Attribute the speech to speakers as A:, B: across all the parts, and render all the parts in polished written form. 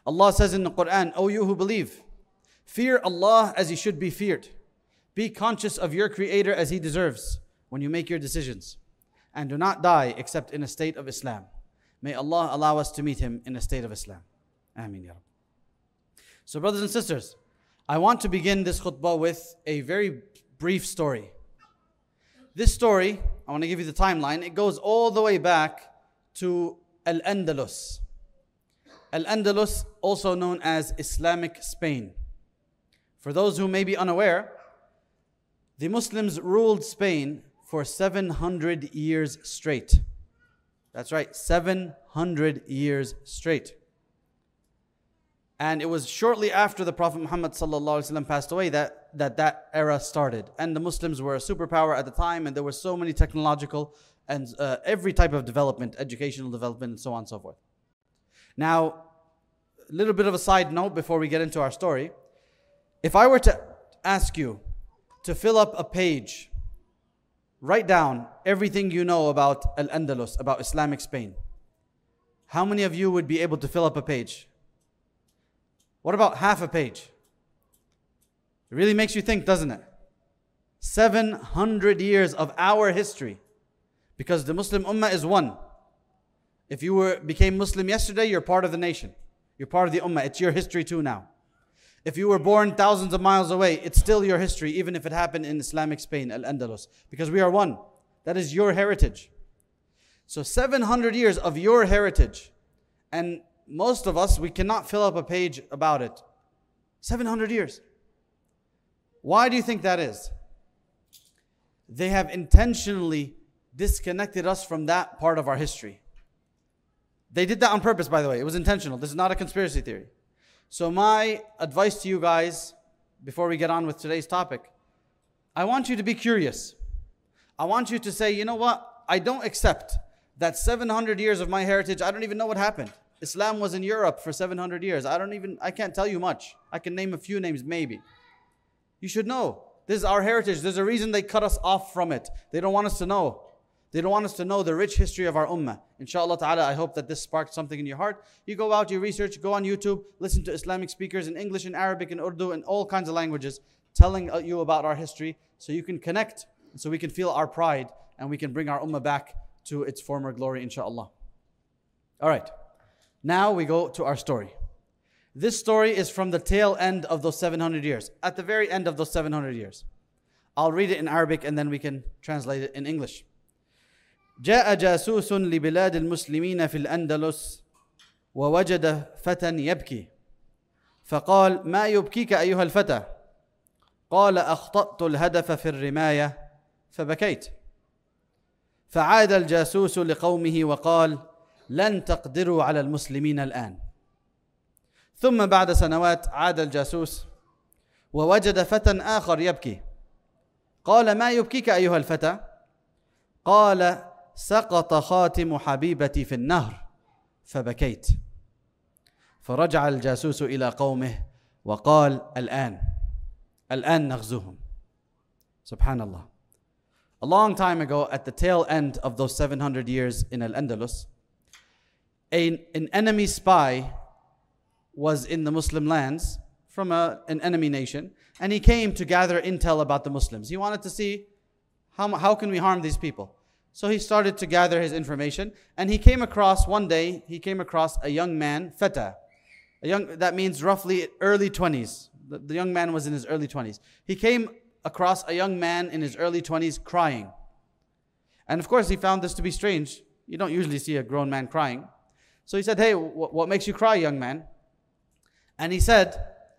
A: Allah says in the Quran, O you who believe, fear Allah as He should be feared. Be conscious of your Creator as He deserves when you make your decisions. And do not die except in a state of Islam. May Allah allow us to meet Him in a state of Islam. Ameen ya Rabb. So brothers and sisters, I want to begin this khutbah with a very brief story. This story, I want to give you the timeline. It goes all the way back to Al-Andalus. Al-Andalus, also known as Islamic Spain. For those who may be unaware, the Muslims ruled Spain for 700 years straight. That's right, 700 years straight. And it was shortly after the Prophet Muhammad ﷺ passed away that era started. And the Muslims were a superpower at the time, and there were so many technological and every type of development, educational development, and so on and so forth. Now, a little bit of a side note before we get into our story. If I were to ask you to fill up a page, write down everything you know about Al-Andalus, about Islamic Spain, how many of you would be able to fill up a page? What about half a page? It really makes you think, doesn't it? 700 years of our history. Because the Muslim Ummah is one. If you became Muslim yesterday, you're part of the nation. You're part of the Ummah. It's your history too now. If you were born thousands of miles away, it's still your history, even if it happened in Islamic Spain, Al-Andalus. Because we are one. That is your heritage. So 700 years of your heritage. And most of us, we cannot fill up a page about it. 700 years. Why do you think that is? They have intentionally disconnected us from that part of our history. They did that on purpose, by the way. It was intentional. This is not a conspiracy theory. So my advice to you guys, before we get on with today's topic, I want you to be curious. I want you to say, you know what? I don't accept that 700 years of my heritage, I don't even know what happened. Islam was in Europe for 700 years. I can't tell you much. I can name a few names, maybe. You should know. This is our heritage. There's a reason they cut us off from it. They don't want us to know. They don't want us to know the rich history of our ummah. Inshallah ta'ala, I hope that this sparked something in your heart. You go out, you research, go on YouTube, listen to Islamic speakers in English and Arabic and Urdu and all kinds of languages telling you about our history so you can connect, so we can feel our pride and we can bring our ummah back to its former glory, inshallah. All right. Now we go to our story. This story is from the tail end of those 700 years. At the very end of those 700 years. I'll read it in Arabic and then we can translate it in English. جاء جاسوس لبلاد المسلمين في الأندلس ووجد فتى يبكي فقال ما يبكيك أيها الفتى قال أخطأت الهدف في الرماية فبكيت فعاد الجاسوس لقومه وقال لن تقدروا على المسلمين الآن ثم بعد سنوات عاد الجاسوس ووجد فتى آخر يبكي قال ما يبكيك أيها الفتى قال سقط خاتم حبيبتي في النهر فبكيت فرجع الجاسوس إلى قومه وقال الآن نغزوهم. Subhanallah. A long time ago, at the tail end of those 700 years in Al-Andalus, an enemy spy was in the Muslim lands from an enemy nation, and he came to gather intel about the Muslims. He wanted to see how can we harm these people. So he started to gather his information, and one day he came across a young man, feta. That means roughly early 20s. The young man was in his early 20s. He came across a young man in his early 20s crying. And of course he found this to be strange. You don't usually see a grown man crying. So he said, hey, what makes you cry, young man? And he said,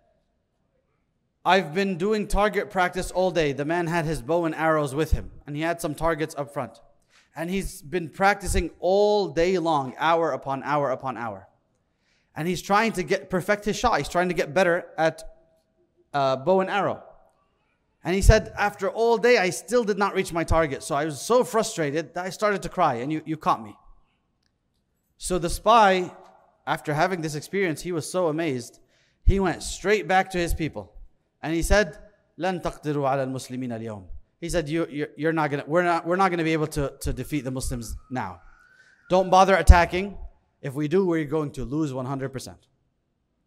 A: I've been doing target practice all day. The man had his bow and arrows with him, and he had some targets up front. And he's been practicing all day long, hour upon hour upon hour. And he's trying to perfect his shot. He's trying to get better at bow and arrow. And he said, after all day, I still did not reach my target. So I was so frustrated that I started to cry, and you caught me. So the spy, after having this experience, he was so amazed. He went straight back to his people. And he said, لن تقدروا على المسلمين اليوم. He said, we're not going to be able to defeat the Muslims now. Don't bother attacking. If we do, we're going to lose 100%.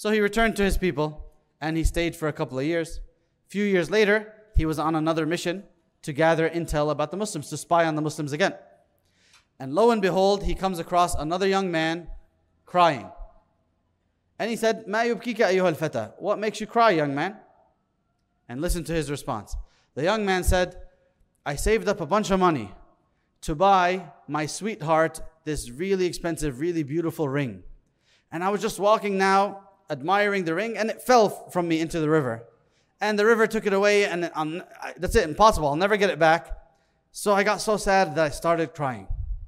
A: So he returned to his people and he stayed for a couple of years. A few years later, he was on another mission to gather intel about the Muslims, to spy on the Muslims again. And lo and behold, he comes across another young man crying. And he said, "Ma yubkika ayyuha al-fata?" What makes you cry, young man? And listen to his response. The young man said, "I saved up a bunch of money to buy my sweetheart this really expensive, really beautiful ring. And I was just walking now, admiring the ring, and it fell from me into the river. And the river took it away, and that's it, impossible. I'll never get it back. So I got so sad that I started crying."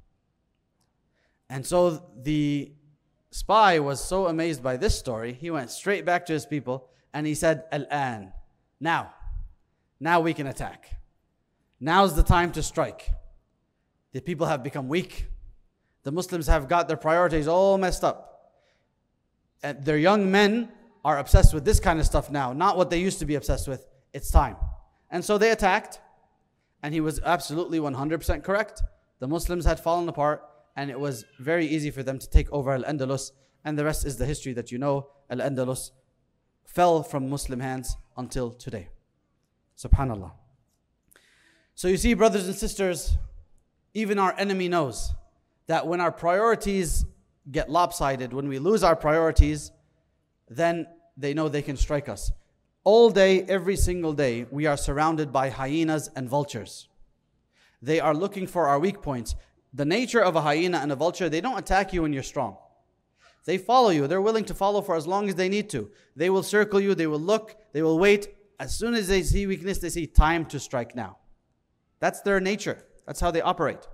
A: And so the spy was so amazed by this story, he went straight back to his people and he said, "Al-an, now we can attack. Now's the time to strike. The people have become weak. The Muslims have got their priorities all messed up. And their young men are obsessed with this kind of stuff now, not what they used to be obsessed with. It's time." And so they attacked, and he was absolutely 100% correct. The Muslims had fallen apart, and it was very easy for them to take over Al-Andalus, and the rest is the history that you know. Al-Andalus fell from Muslim hands until today. Subhanallah. So you see, brothers and sisters, even our enemy knows that when our priorities get lopsided, when we lose our priorities, then they know they can strike us. All day, every single day, we are surrounded by hyenas and vultures. They are looking for our weak points. The nature of a hyena and a vulture, they don't attack you when you're strong. They follow you. They're willing to follow for as long as they need to. They will circle you. They will look. They will wait. As soon as they see weakness, they see time to strike now. That's their nature. That's how they operate.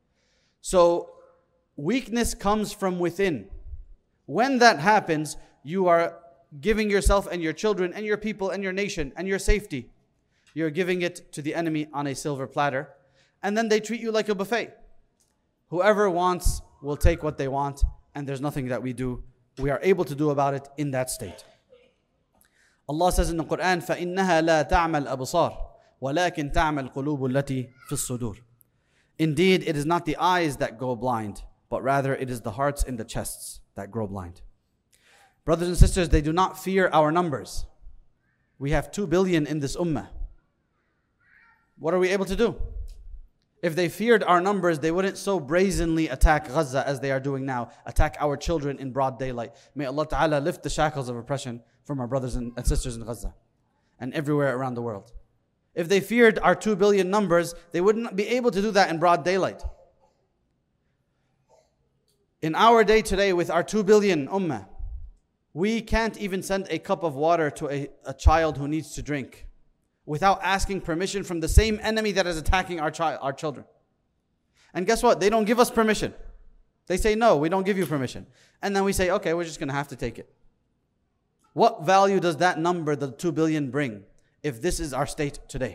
A: So weakness comes from within. When that happens, you are giving yourself and your children and your people and your nation and your safety. You're giving it to the enemy on a silver platter. And then they treat you like a buffet. Whoever wants will take what they want, and there's nothing that we are able to do about it in that state. Allah says in the Quran, فَإِنَّهَا لَا تَعْمَى الْأَبْصَارِ وَلَكِنْ تَعْمَى الْقُلُوبُ الَّتِي فِي الصُّدُورِ. Indeed, it is not the eyes that go blind, but rather it is the hearts in the chests that grow blind. Brothers and sisters, they do not fear our numbers. We have 2 billion in this ummah. What are we able to do? If they feared our numbers, they wouldn't so brazenly attack Gaza as they are doing now, attack our children in broad daylight. May Allah Ta'ala lift the shackles of oppression from our brothers and sisters in Gaza and everywhere around the world. If they feared our 2 billion numbers, they wouldn't be able to do that in broad daylight. In our day today, with our 2 billion ummah, we can't even send a cup of water to a child who needs to drink without asking permission from the same enemy that is attacking our children. And guess what? They don't give us permission. They say, "No, we don't give you permission." And then we say, "Okay, we're just going to have to take it." What value does that number, the 2 billion, bring if this is our state today?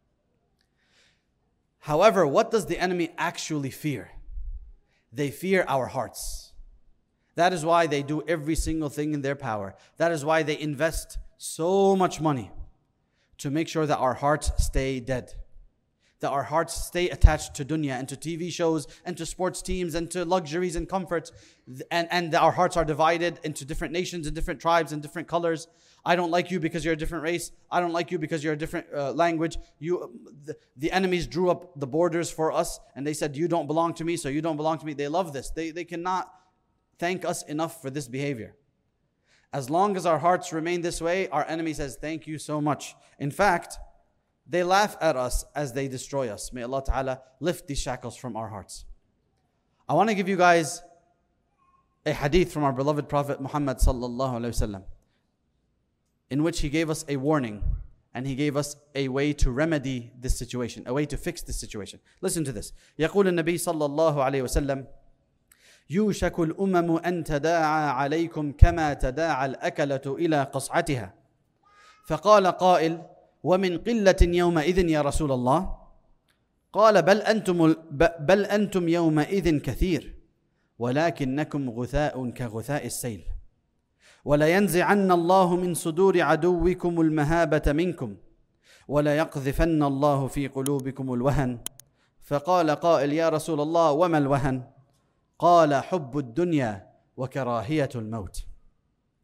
A: However, what does the enemy actually fear? They fear our hearts. That is why they do every single thing in their power. That is why they invest so much money to make sure that our hearts stay dead, that our hearts stay attached to dunya and to TV shows and to sports teams and to luxuries and comforts, and our hearts are divided into different nations and different tribes and different colors. I don't like you because you're a different race. I don't like you because you're a different language. The enemies drew up the borders for us, and they said, "You don't belong to me, so you don't belong to me." They love this. They cannot thank us enough for this behavior. As long as our hearts remain this way, our enemy says, "Thank you so much." In fact, they laugh at us as they destroy us. May Allah Ta'ala lift these shackles from our hearts. I want to give you guys a hadith from our beloved Prophet Muhammad Sallallahu Alaihi Wasallam, in which he gave us a warning and he gave us a way to remedy this situation, a way to fix this situation. Listen to this. يقول النبي صلى الله عليه وسلم: يوشك الأمم أن تداعى عليكم كما تداعى الأكلة إلى قصعتها. فقال قائل: ومن قلة يومئذ يا رسول الله؟ قال: بل أنتم يومئذ كثير ولكنكم غثاء كغثاء السيل. ولينزعن الله من صدور عدوكم المهابة منكم وليقذفن الله في قلوبكم الوهن. فقال قائل: يا رسول الله وما الوهن؟ قال: حب الدنيا وكراهية الموت.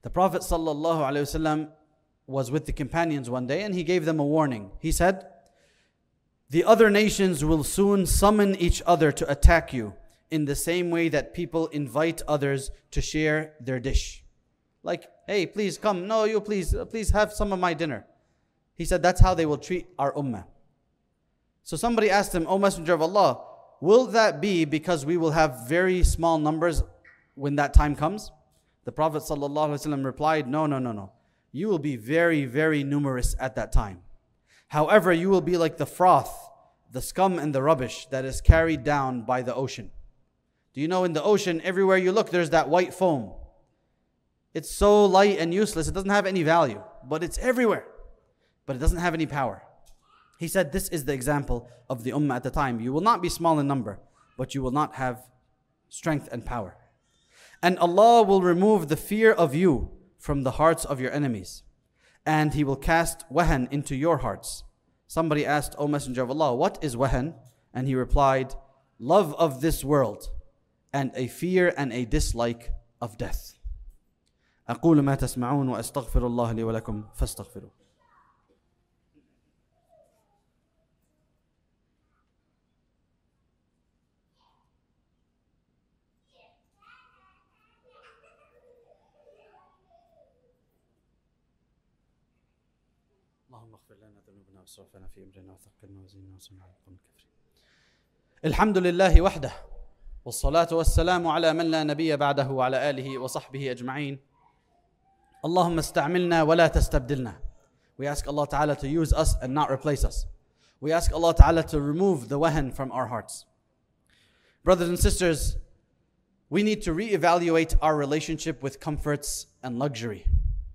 A: The Prophet ﷺ was with the companions one day and he gave them a warning. He said, "The other nations will soon summon each other to attack you in the same way that people invite others to share their dish." Like, "Hey, please come. No, you please have some of my dinner." He said that's how they will treat our ummah. So somebody asked him, "O Messenger of Allah, will that be because we will have very small numbers when that time comes?" The Prophet ﷺ replied, No. You will be very, very numerous at that time. However, you will be like the froth, the scum and the rubbish that is carried down by the ocean. Do you know in the ocean, everywhere you look, there's that white foam. It's so light and useless, it doesn't have any value, but it's everywhere. But it doesn't have any power. He said this is the example of the ummah at the time. You will not be small in number, but you will not have strength and power. And Allah will remove the fear of you from the hearts of your enemies, and He will cast wahan into your hearts. Somebody asked, "O Messenger of Allah, what is wahan?" And he replied, "Love of this world and a fear and a dislike of death." أقول ما تسمعون وأستغفر الله لي ولكم فاستغفروه. اللهم اغفر لنا ذنوبنا واسرافنا في امرنا وثقلنا وزدنا وسمعنا القوم الكافرين. الحمد لله وحده والصلاة والسلام على من لا نبي بعده وعلى آله وصحبه أجمعين. اللهم استعملنا ولا تستبدلنا. We ask Allah Ta'ala to use us and not replace us. We ask Allah Ta'ala to remove the wahan from our hearts. Brothers and sisters, we need to reevaluate our relationship with comforts and luxury.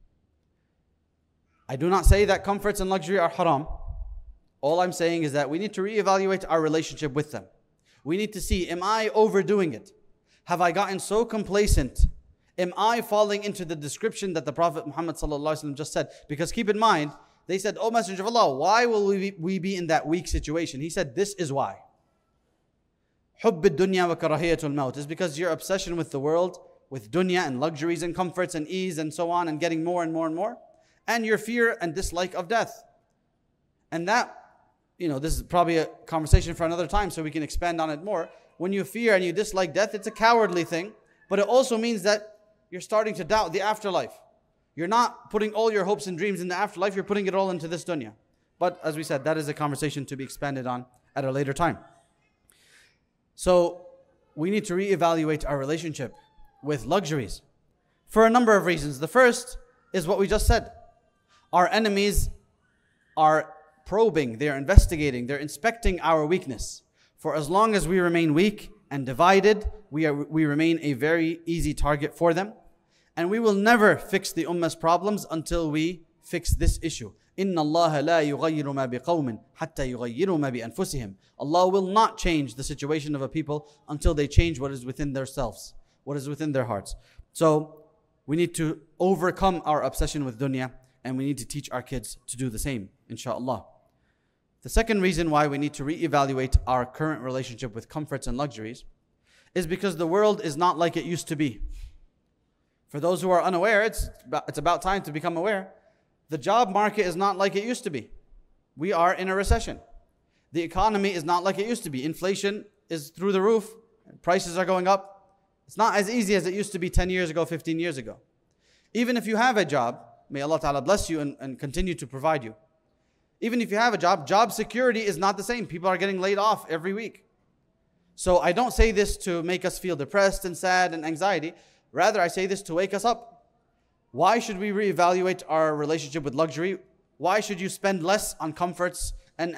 A: I do not say that comforts and luxury are haram. All I'm saying is that we need to reevaluate our relationship with them. We need to see, am I overdoing it? Have I gotten so complacent? Am I falling into the description that the Prophet Muhammad ﷺ just said? Because keep in mind, they said, "O Messenger of Allah, why will we be in that weak situation?" He said, this is why. حُبِّ الدُّنْيَا وَكَرَهِيَةُ الْمَوْتِ is because your obsession with the world, with dunya and luxuries and comforts and ease and so on and getting more and more and more, and your fear and dislike of death. And that, this is probably a conversation for another time so we can expand on it more. When you fear and you dislike death, it's a cowardly thing, but it also means that you're starting to doubt the afterlife. You're not putting all your hopes and dreams in the afterlife, you're putting it all into this dunya. But as we said, that is a conversation to be expanded on at a later time. So we need to reevaluate our relationship with luxuries for a number of reasons. The first is what we just said. Our enemies are probing, they're investigating, they're inspecting our weakness. For as long as we remain weak and divided, we remain a very easy target for them. And we will never fix the ummah's problems until we fix this issue. إِنَّ اللَّهَ لَا يُغَيِّرُ مَا بِقَوْمٍ حَتَّى يُغَيِّرُوا مَا بِأَنفُسِهِمْ. Allah will not change the situation of a people until they change what is within themselves, what is within their hearts. So we need to overcome our obsession with dunya, and we need to teach our kids to do the same, inshallah. The second reason why we need to reevaluate our current relationship with comforts and luxuries is because the world is not like it used to be. For those who are unaware, it's about time to become aware. The job market is not like it used to be. We are in a recession. The economy is not like it used to be. Inflation is through the roof. Prices are going up. It's not as easy as it used to be 10 years ago, 15 years ago. Even if you have a job, may Allah Ta'ala bless you and continue to provide you. Even if you have a job security is not the same. People are getting laid off every week. So I don't say this to make us feel depressed and sad and anxiety. Rather, I say this to wake us up. Why should we reevaluate our relationship with luxury? Why should you spend less on comforts and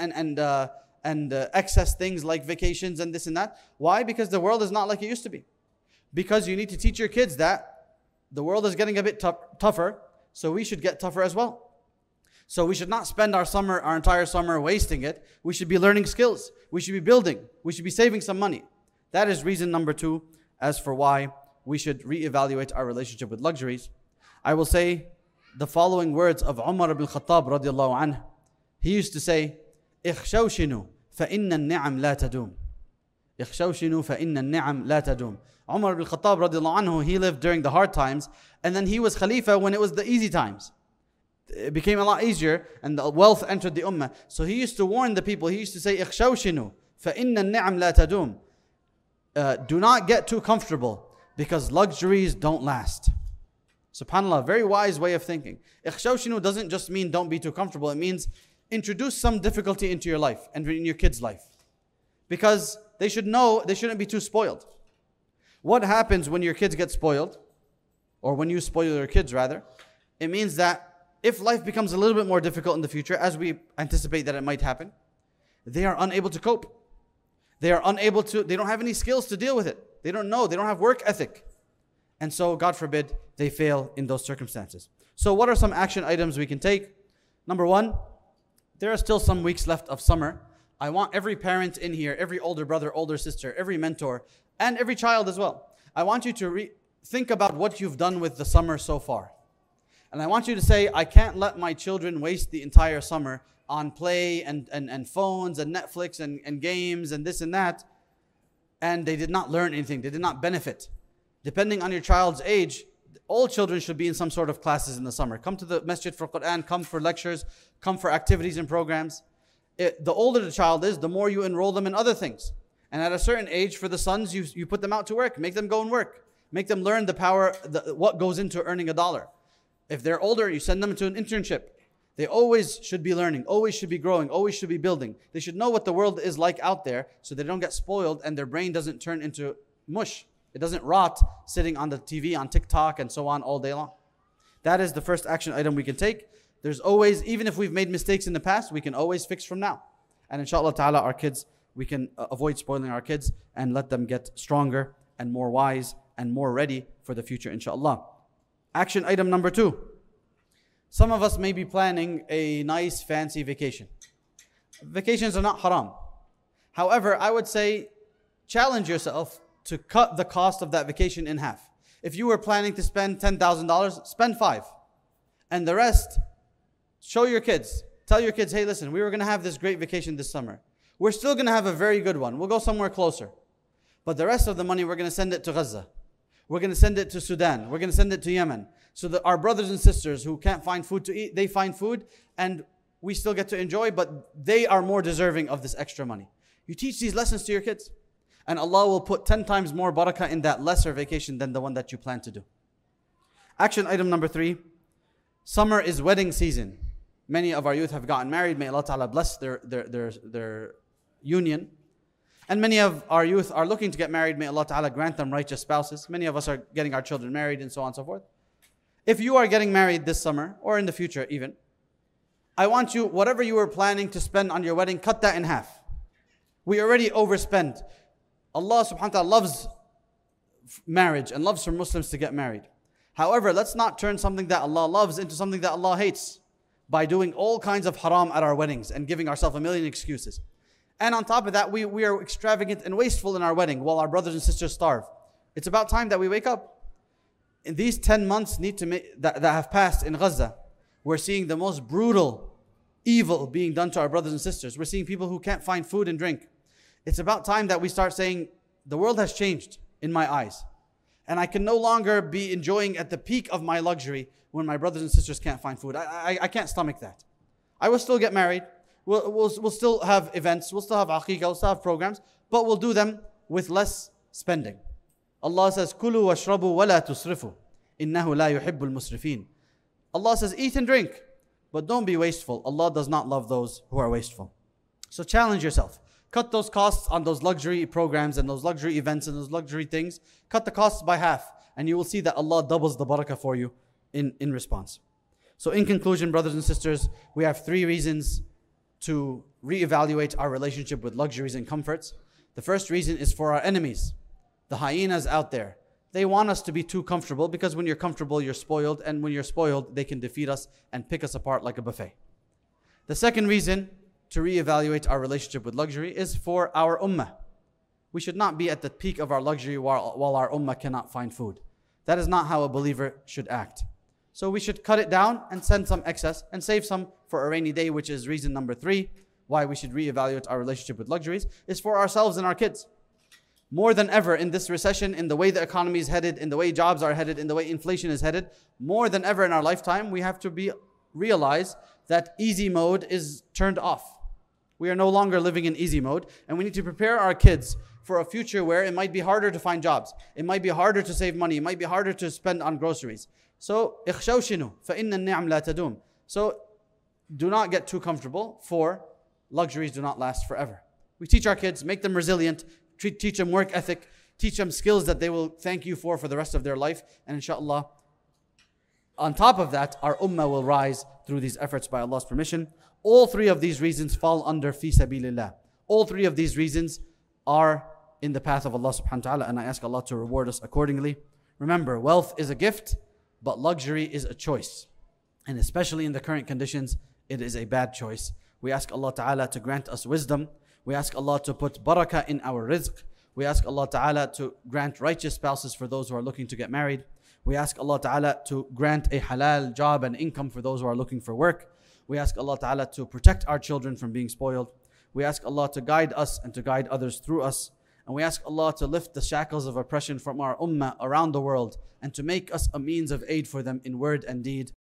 A: excess things like vacations and this and that? Why? Because the world is not like it used to be. Because you need to teach your kids that the world is getting a bit tougher, so we should get tougher as well. So we should not spend our entire summer wasting it. We should be learning skills. We should be building. We should be saving some money. That is reason number 2 as for why we should reevaluate our relationship with luxuries. I will say the following words of Umar ibn Khattab radiallahu anhu. He used to say, اخشوشنوا فإن النعم لا تدوم. اخشوشنوا فإن النعم لا تدوم. Umar ibn Khattab radiallahu anhu, he lived during the hard times, and then he was Khalifa when it was the easy times. It became a lot easier and the wealth entered the ummah. So he used to warn the people, he used to say, اخشوشنوا فإن النعم لا تدوم. Do not get too comfortable because luxuries don't last. SubhanAllah, very wise way of thinking. Ikhshawshinu doesn't just mean don't be too comfortable. It means introduce some difficulty into your life and in your kids' life. Because they should know they shouldn't be too spoiled. What happens when your kids get spoiled? Or when you spoil your kids rather? It means that if life becomes a little bit more difficult in the future, as we anticipate that it might happen, they are unable to cope. They don't have any skills to deal with it. They don't know, they don't have work ethic. And so, God forbid, they fail in those circumstances. So what are some action items we can take? Number one, there are still some weeks left of summer. I want every parent in here, every older brother, older sister, every mentor, and every child as well. I want you to think about what you've done with the summer so far. And I want you to say, I can't let my children waste the entire summer on play and phones and Netflix and games and this and that. And they did not learn anything. They did not benefit. Depending on your child's age, all children should be in some sort of classes in the summer. Come to the masjid for Quran, come for lectures, come for activities and programs. The older the child is, the more you enroll them in other things. And at a certain age, for the sons, you put them out to work. Make them go and work. Make them learn the power, what goes into earning a dollar. If they're older, you send them to an internship. They always should be learning, always should be growing, always should be building. They should know what the world is like out there so they don't get spoiled and their brain doesn't turn into mush. It doesn't rot sitting on the TV, on TikTok and so on all day long. That is the first action item we can take. There's always, even if we've made mistakes in the past, we can always fix from now. And inshallah ta'ala, our kids, we can avoid spoiling our kids and let them get stronger and more wise and more ready for the future, inshallah. Action item number two. Some of us may be planning a nice fancy vacation. Vacations are not haram. However, I would say challenge yourself to cut the cost of that vacation in half. If you were planning to spend $10,000, spend $5,000. And the rest, show your kids. Tell your kids, hey, listen, we were going to have this great vacation this summer. We're still going to have a very good one. We'll go somewhere closer. But the rest of the money, we're going to send it to Gaza. We're going to send it to Sudan. We're going to send it to Yemen. So that our brothers and sisters who can't find food to eat, they find food and we still get to enjoy, but they are more deserving of this extra money. You teach these lessons to your kids and Allah will put 10 times more barakah in that lesser vacation than the one that you plan to do. Action item number 3. Summer is wedding season. Many of our youth have gotten married. May Allah Ta'ala bless their union. And many of our youth are looking to get married. May Allah Ta'ala grant them righteous spouses. Many of us are getting our children married and so on and so forth. If you are getting married this summer or in the future even, I want you, whatever you were planning to spend on your wedding, cut that in half. We already overspend. Allah subhanahu wa ta'ala loves marriage and loves for Muslims to get married. However, let's not turn something that Allah loves into something that Allah hates by doing all kinds of haram at our weddings and giving ourselves a million excuses. And on top of that, we are extravagant and wasteful in our wedding while our brothers and sisters starve. It's about time that we wake up. In these 10 months that have passed in Gaza, we're seeing the most brutal evil being done to our brothers and sisters. We're seeing people who can't find food and drink. It's about time that we start saying, the world has changed in my eyes. And I can no longer be enjoying at the peak of my luxury when my brothers and sisters can't find food. I can't stomach that. I will still get married. We'll still have events. We'll still have aqiqah. We'll still have programs. But we'll do them with less spending. Allah says, "Kulu washrabu wa la tusrifu, innahu la yuhibbul musrifin." Allah says, eat and drink, but don't be wasteful. Allah does not love those who are wasteful. So challenge yourself. Cut those costs on those luxury programs and those luxury events and those luxury things. Cut the costs by half, and you will see that Allah doubles the barakah for you in response. So in conclusion, brothers and sisters, we have 3 reasons to reevaluate our relationship with luxuries and comforts. The first reason is for our enemies. The hyenas out there, they want us to be too comfortable because when you're comfortable, you're spoiled. And when you're spoiled, they can defeat us and pick us apart like a buffet. The second reason to reevaluate our relationship with luxury is for our ummah. We should not be at the peak of our luxury while our ummah cannot find food. That is not how a believer should act. So we should cut it down and send some excess and save some for a rainy day, which is reason number 3 why we should reevaluate our relationship with luxuries, is for ourselves and our kids. More than ever in this recession, in the way the economy is headed, in the way jobs are headed, in the way inflation is headed, more than ever in our lifetime, we have to realize that easy mode is turned off. We are no longer living in easy mode, and we need to prepare our kids for a future where it might be harder to find jobs. It might be harder to save money. It might be harder to spend on groceries. So, اخشوشنوا فإن النعم لا تدوم. So, do not get too comfortable, for luxuries do not last forever. We teach our kids, make them resilient, teach them work ethic, teach them skills that they will thank you for the rest of their life. And inshallah, on top of that, our ummah will rise through these efforts by Allah's permission. All three of these reasons fall under fi sabilillah. All three of these reasons are in the path of Allah subhanahu wa ta'ala, and I ask Allah to reward us accordingly. Remember, wealth is a gift, but luxury is a choice. And especially in the current conditions, it is a bad choice. We ask Allah ta'ala to grant us wisdom. We ask Allah to put barakah in our rizq. We ask Allah ta'ala to grant righteous spouses for those who are looking to get married. We ask Allah ta'ala to grant a halal job and income for those who are looking for work. We ask Allah ta'ala to protect our children from being spoiled. We ask Allah to guide us and to guide others through us. And we ask Allah to lift the shackles of oppression from our ummah around the world and to make us a means of aid for them in word and deed.